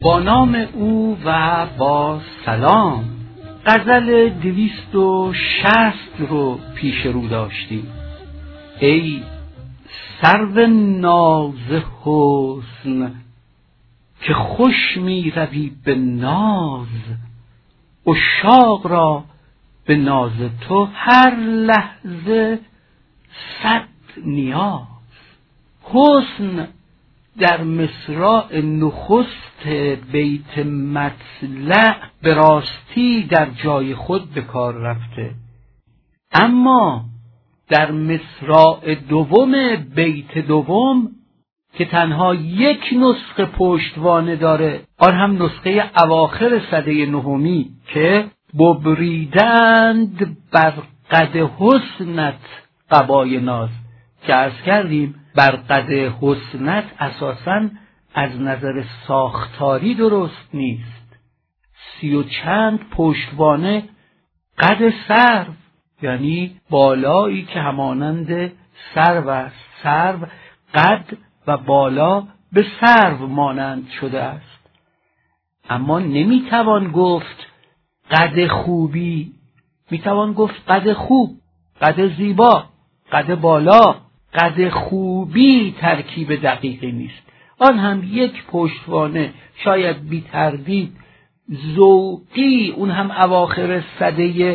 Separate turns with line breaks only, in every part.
با نام او و با سلام. غزل 260 رو پیش رو داشتیم. ای سرو ناز حسن که خوش می روی به ناز، عشاق را به ناز تو هر لحظه صد نیاز. حسن در مصراع نخست بیت مطلع به راستی در جای خود به کار رفته، اما در مصراع دوم بیت دوم که تنها یک نسخه پشتوانه داره، آن هم نسخه اواخر سده نهمی که ببریدند بر قد حسنت قبای ناز، که عرض کردیم بر قد حسنت اساساً از نظر ساختاری درست نیست. 30 و چند پشتوانه قد سرو، یعنی بالایی که همانند سرو است. سرو قد و بالا به سرو مانند شده است، اما نمیتوان گفت قد خوبی، میتوان گفت قد خوب، قد زیبا، قد بالا. قد خوبی ترکیب دقیقی نیست. آن هم یک پشتوانه شاید بی تردید ذوقی، اون هم اواخر سده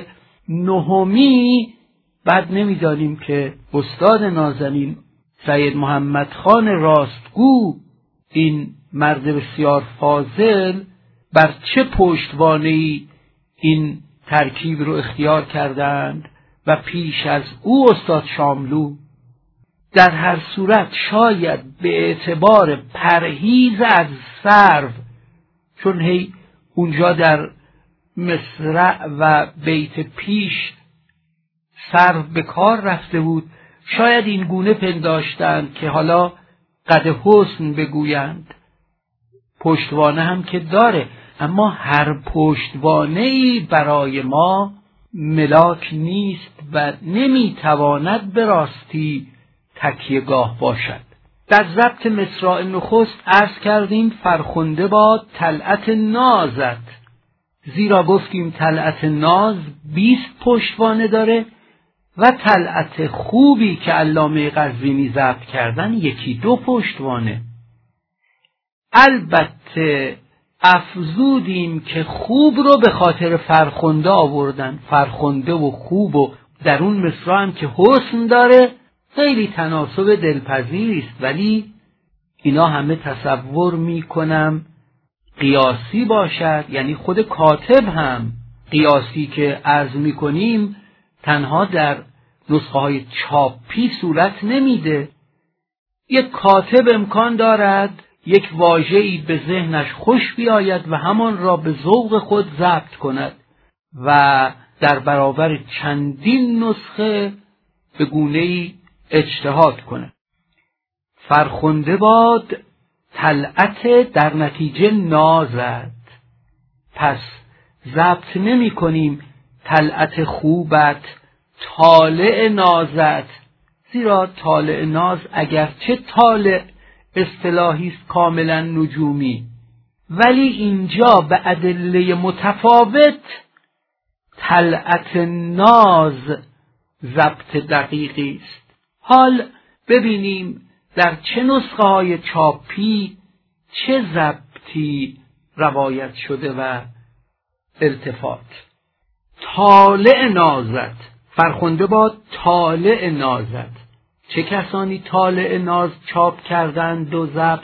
نهمی. بعد نمیدانیم که استاد نازنین سید محمد خان راستگو، این مرد بسیار فاضل، بر چه پشتوانه‌ای این ترکیب رو اختیار کردند و پیش از او استاد شاملو. در هر صورت شاید به اعتبار پرهیز از سرو، چون هی اونجا در مصرع و بیت پیش سرو به کار رفته بود، شاید این گونه پنداشتند که حالا قد حسن بگویند. پشتوانه هم که داره، اما هر پشتوانه‌ای برای ما ملاک نیست و نمیتواند به راستی تکیه‌گاه باشد. در ضبط مصراع نخست عرض کردیم فرخنده باد طلعت نازت، زیرا گفتیم طلعت ناز 20 پشتوانه داره و طلعت خوبی که علامه قزوینی ضبط کردن 1-2 پشتوانه. البته افزودیم که خوب رو به خاطر فرخنده آوردن. فرخنده و خوب و در اون مصرع هم که حسن داره خیلی تناسب دلپذیری است، ولی اینا همه تصور میکنم قیاسی باشد، یعنی خود کاتب هم قیاسی که عرض میکنیم تنها در نسخه های چاپی صورت نمیده. یک کاتب امکان دارد یک واژه‌ای به ذهنش خوش بیاید و همان را به ذوق خود ضبط کند و در برابر چندین نسخه به گونه‌ای اجتهاد کنه. فرخنده باد طلعت در نتیجه نازد، پس ضبط نمی کنیم طلعت خوبت طالع نازت، زیرا طالع ناز اگرچه طالع اصطلاحی است کاملا نجومی، ولی اینجا به ادله متفاوت طلعت ناز ضبط دقیقی است. حال ببینیم در چه نسخه های چاپی چه ضبطی روایت شده و التفات. طالع نازت، فرخنده باد طالع نازت. چه کسانی طالع ناز چاپ کردند و ضبط؟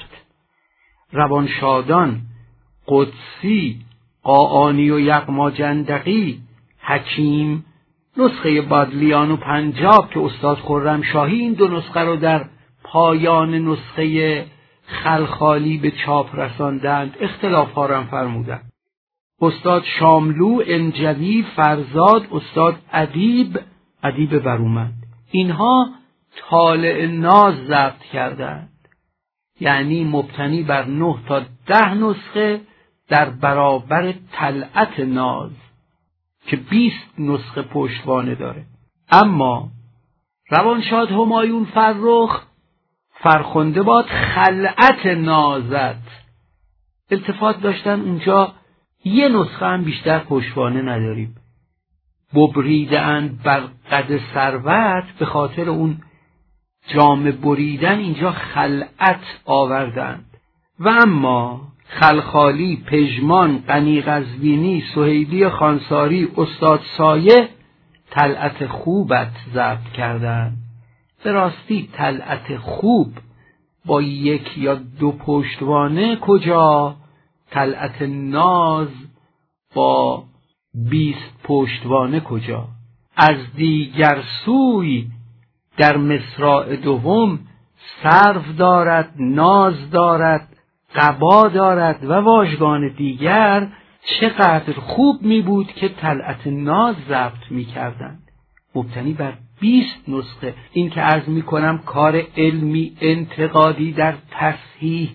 روانشادان، قدسی، قاآنی و یغماجندقی، حکیم، نسخه بادلیان و پنجاب که استاد خرمشاهی این 2 نسخه رو در پایان نسخه خلخالی به چاپ رساندند، اختلاف ها را فرمودند. استاد شاملو، انجوی، فرزاد، استاد ادیب برومند، اینها طالع ناز ضبط کردند، یعنی مبتنی بر 9 تا 10 نسخه در برابر طلعت ناز که 20 نسخه پشتوانه داره. اما روانشاد همایون فرخ فرخنده باد خلعت نازت، التفات داشتن اونجا یه نسخه هم بیشتر پشتوانه نداریم. ببریدند بر قد ثروت، به خاطر اون جامه بریدن اینجا خلعت آوردند. و اما خلخالی، پژمان، غنی قزوینی، سهیلی خانساری، استاد سایه طلعت خوبت ضبط کردند. به راستی طلعت خوب با 1 یا 2 پشتوانه کجا؟ طلعت ناز با 20 پشتوانه کجا؟ از دیگر سوی در مصراع دوم سرو دارد، ناز دارد، قبا دارد و واژگان دیگر. چقدر خوب می بود که طلعت ناز ضبط می کردند. مبتنی بر 20 نسخه. این که عرض می کنم کار علمی انتقادی در تصحیح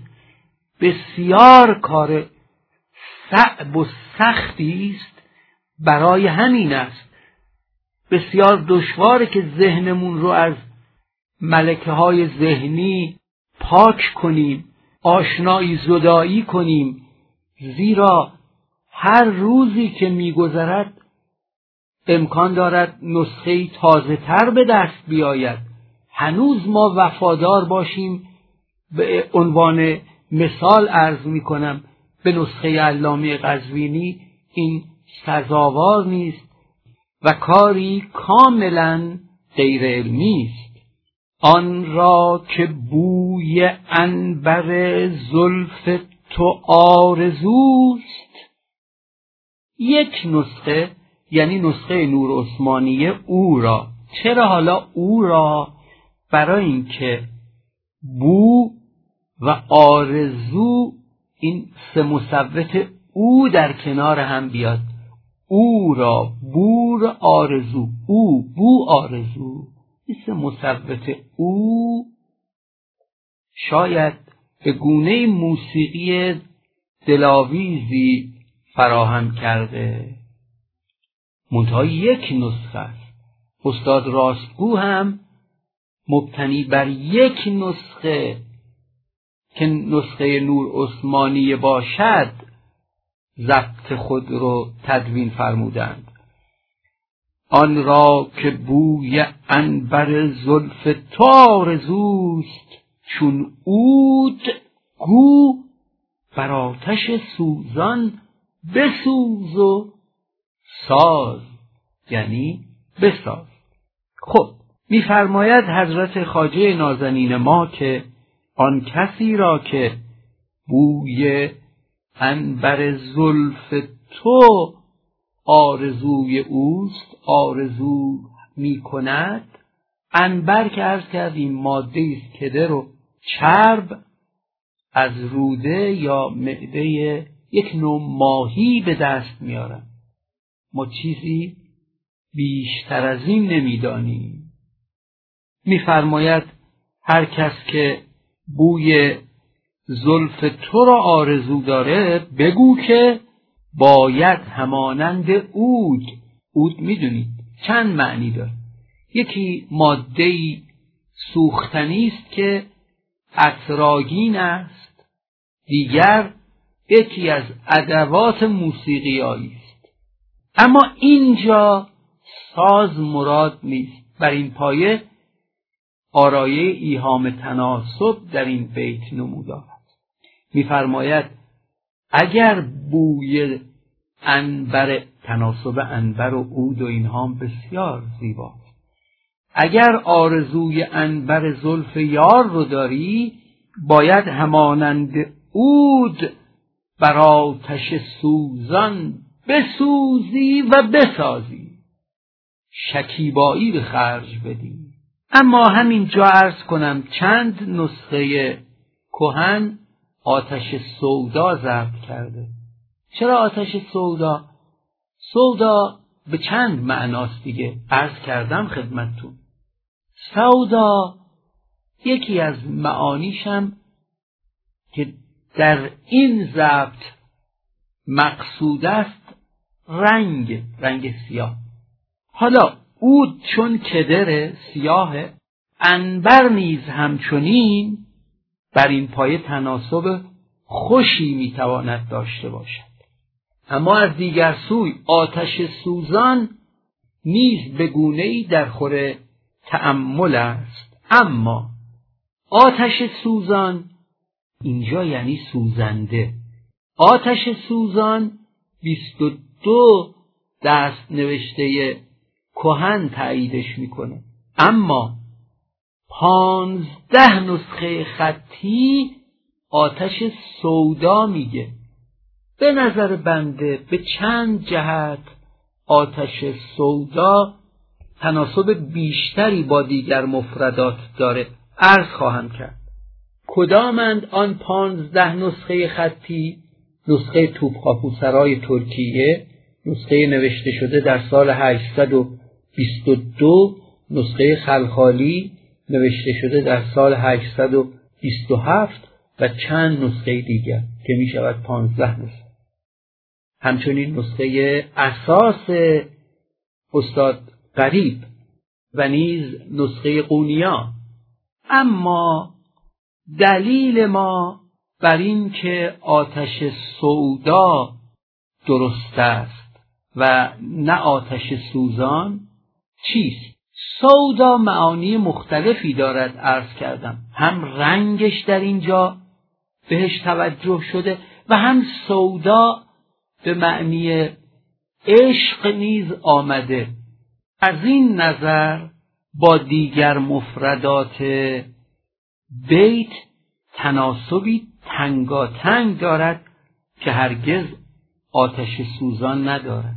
بسیار کار صعب و سختی است. برای همین است بسیار دشواره که ذهنمون رو از ملکه های ذهنی پاک کنیم، آشنایی زدایی کنیم، زیرا هر روزی که میگذرد امکان دارد نسخه‌ای تازه تر به دست بیاید. هنوز ما وفادار باشیم. به عنوان مثال عرض می کنم به نسخه علامه قزوینی این سزاوار نیست و کاری کاملا غیر علمی است. آن را که بوی عنبر زلف تو آرزوست. یک نسخه یعنی نسخه نور عثمانیه او را. چرا حالا او را؟ برای اینکه بو و آرزو این 3 مصوت او در کنار هم بیاد. او را، بور، آرزو، او، بو، آرزو. این 3 مصوت او شاید به گونه موسیقی دلاویزی فراهم کرده. منتها یک نسخه است. استاد راستگو هم مبتنی بر یک نسخه که نسخه نور عثمانیه باشد ضبط خود رو تدوین فرمودند. آن را که بوی عنبر زلف تو آرزوست، چون عود گو بر آتش سوزان بسوز و ساز، یعنی بساز. خب می‌فرماید حضرت خواجه نازنین ما که آن کسی را که بوی عنبر زلف تو آرزوی اوست، آرزو می کند. عنبر که عرض کردیم ماده است کدر و چرب از روده یا معده یک نوع ماهی به دست میارن. ما چیزی بیشتر از این نمیدانیم. میفرماید هر کس که بوی زلف تو را آرزو داره بگو که باید همانند عود. عود میدونید چند معنی داره. یکی ماده‌ای سوختنی است که عطرآگین است، دیگر یکی از ادوات موسیقیایی است. اما اینجا ساز مراد نیست. بر این پایه آرایه ایهام تناسب در این بیت نمودار است. می‌فرماید اگر بوی عنبر، تناسب عنبر و عود و اینها بسیار زیباست، اگر آرزوی عنبر زلف یار رو داری باید همانند عود بر آتش سوزان بسوزی و بسازی، شکیبایی به خرج بدی. اما همین جا عرض کنم چند نسخه کهن آتش سودا ضبط کرده. چرا آتش سودا؟ سودا به چند معناست دیگه عرض کردم خدمتتون. سودا یکی از معانیشم که در این ضبط مقصود است رنگ سیاه. حالا عود چون کدر سیاه، عنبر نیز همچنین. بر این پایه تناسب خوشی میتواند داشته باشد. اما از دیگر سوی آتش سوزان نیز به گونه‌ای در خور تأمل است. اما آتش سوزان اینجا یعنی سوزنده. آتش سوزان 22 دست نوشته کهن تاییدش میکنه، اما 15 نسخه خطی آتش سودا میگه. به نظر بنده به چند جهت آتش سودا تناسب بیشتری با دیگر مفردات داره. عرض خواهم کرد. کدامند آن 15 نسخه خطی؟ نسخه توپخاپوسرای ترکیه، نسخه نوشته شده در سال 822، نسخه خلخالی نوشته شده در سال 827 و چند نسخه دیگر که می شود 15 نسخه. همچنین نسخه اساس استاد غریب و نیز نسخه قونیا. اما دلیل ما بر این که آتش سودا درست است و نه آتش سوزان چیست؟ سودا معانی مختلفی دارد. عرض کردم هم رنگش در اینجا بهش توجه شده و هم سودا به معنی عشق نیز آمده. از این نظر با دیگر مفردات بیت تناسبی تنگاتنگ دارد که هرگز آتش سوزان ندارد.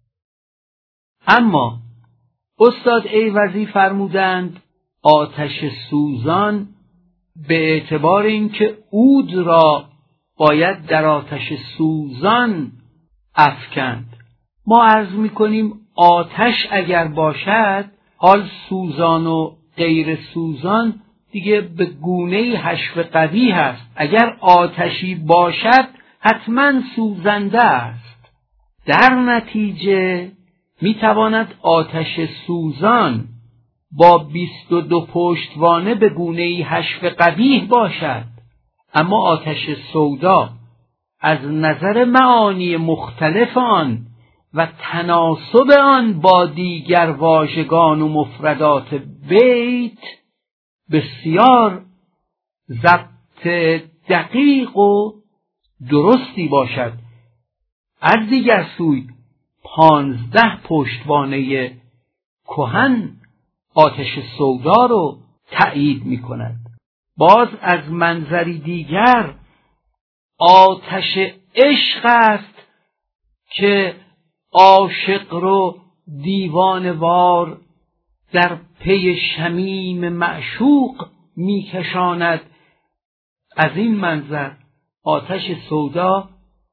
اما استاد ایوزی فرمودند آتش سوزان به اعتبار اینکه عود را باید در آتش سوزان افکند. ما عرض می‌کنیم آتش اگر باشد، حال سوزان و غیر سوزان دیگه به گونه‌ای حشو قوی هست. اگر آتشی باشد حتما سوزنده است. در نتیجه میتواند آتش سوزان با 22 پشتوانه به گونه‌ای حشو قوی باشد، اما آتش سودا از نظر معانی مختلف آن و تناسب آن با دیگر واژگان و مفردات بیت بسیار ضبط دقیق و درستی باشد. از دیگر سوی 15 پشتوانه کهن آتش سودا رو تأیید می کند. باز از منظری دیگر آتش عشق است که عاشق رو دیوانوار در پی شمیم معشوق میکشاند. از این منظر آتش سودا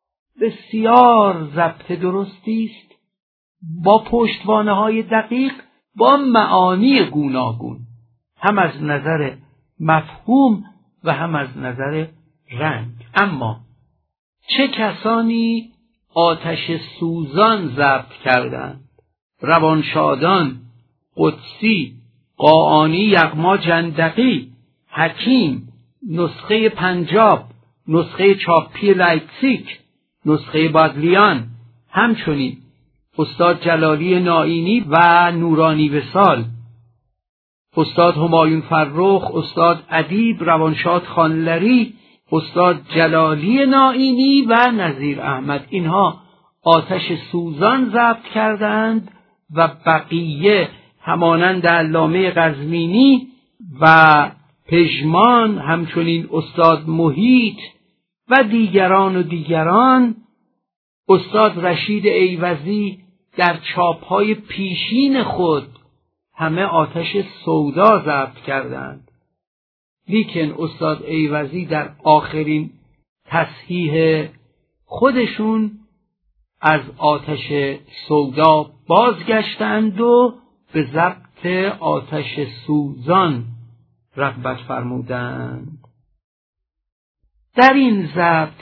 بسیار ضبط درستی است، با پشتوانه‌های دقیق، با معانی گوناگون، هم از نظر مفهوم و هم از نظر رنگ. اما چه کسانی آتش سوزان ضبط کردند؟ روانشادان، قدسی، قاآنی، یغما جندقی، حکیم، نسخه پنجاب، نسخه چاپی لایپزیگ، نسخه بادلیان، همچنین استاد جلالی نائینی و نورانی وصال، استاد همایون فرخ، استاد ادیب روانشاد خانلری، استاد جلالی نائینی و نظیر احمد. اینها آتش سوزان ضبط کردند و بقیه همانند علامه قزوینی و پژمان، همچنین استاد محیط و دیگران، استاد رشید ایوزی در چاپ‌های پیشین خود همه آتش سودا ضبط کردند. لیکن استاد ایوزی در آخرین تصحیح خودشون از آتش سودا بازگشتند و به ضبط آتش سوزان رغبت فرمودند. در این ضبط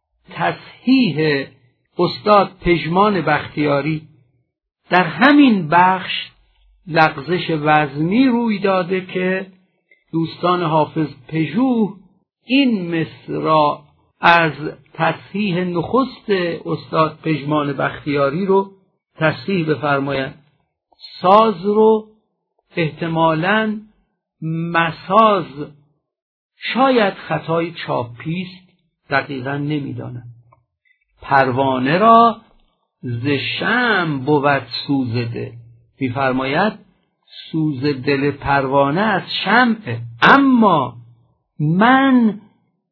تصحیح استاد پژمان بختیاری در همین بخش لغزش وزنی روی داده که دوستان حافظ پژوه این مصر را از تصحیح نخست استاد پژمان بختیاری رو تصحیح بفرمایند. ساز رو احتمالاً مساز، شاید خطای چاپیست، دقیقاً نمیدانم. پروانه را ز شمع بود سوزده، میفرماید سوز دل پروانه از شمعه، اما من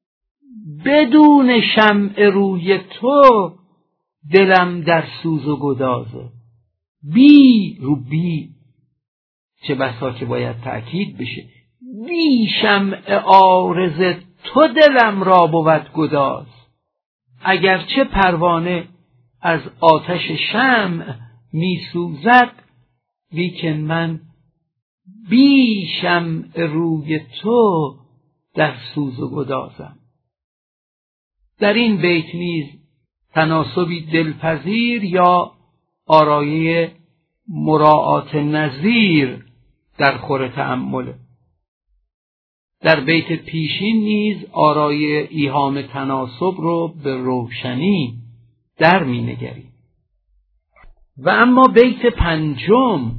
بدون شمع روی تو دلم در سوز و گدازه. بی رو بی، چه بسا که باید تأکید بشه، بی شمع عارض تو دلم را بود گداز. اگرچه پروانه از آتش شمع می سوزد، لیکن من بی شمع روی تو در سوز و گدازم. در این بیت نیز تناسبی دلپذیر یا آرایه مراعات نظیر در خور تأمله. در بیت پیشین نیز آرایه ایهام تناسب رو به روشنی در می نگریم. و اما بیت پنجم،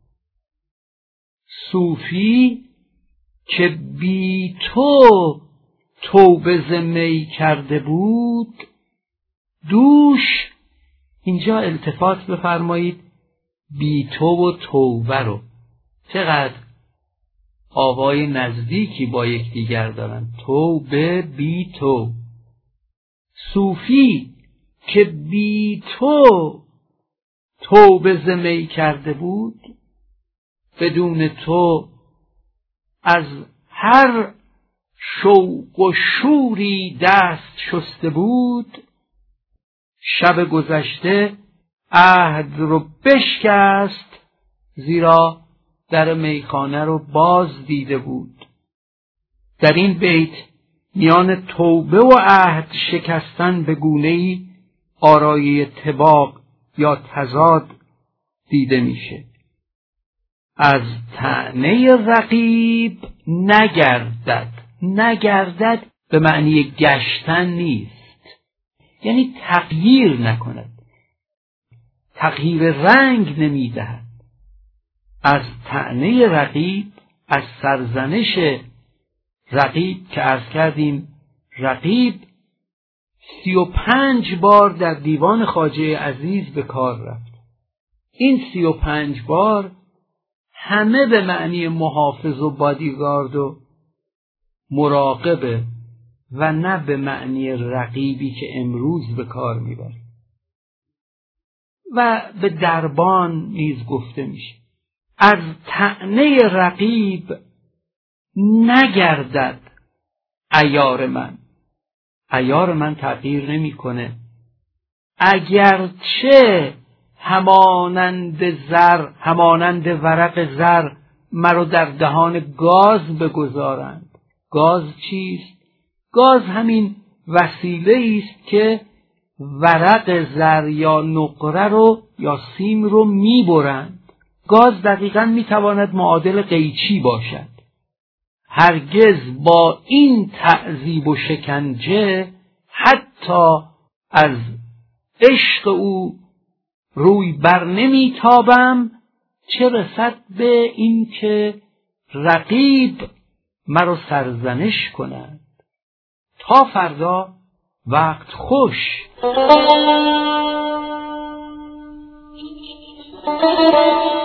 صوفی که بی تو توبه ز می کرده بود دوش، اینجا التفات بفرمایید بی تو و توبه رو، چقدر آوای نزدیکی با یکدیگر دارن، توبه بی تو. صوفی که بی تو توبه ز می کرده بود، بدون تو از هر شوق و شوری دست شسته بود، شب گذشته عهد رو بشکست، زیرا در میخانه رو باز دیده بود. در این بیت میان توبه و عهد شکستن به گونه‌ای آرایه طباق یا تضاد دیده میشه. از طعنه رقیب نگردد به معنی گشتن نیست، یعنی تغییر نکند، تغییر رنگ نمیدهد. از طعنه رقیب، از سرزنش رقیب که عرض کردیم رقیب 35 بار در دیوان خواجه عزیز به کار رفت. این 35 بار همه به معنی محافظ و بادیگارد و مراقبه و نه به معنی رقیبی که امروز به کار میبره. و به دربان نیز گفته میشه از طعنه رقیب نگردد عیار من. عیار من تغییر نمیکنه، اگرچه همانند ورق زر مرا در دهان گاز بگذارند. گاز چیست؟ گاز همین وسیله است که ورق زر یا نقره رو یا سیم رو میبرند. گاز دقیقاً میتواند معادل قیچی باشد. هرگز با این تعذیب و شکنجه حتی از عشق او روی بر نمیتابم، چه رسد به این که رقیب مرا سرزنش کند. تا فردا، وقت خوش.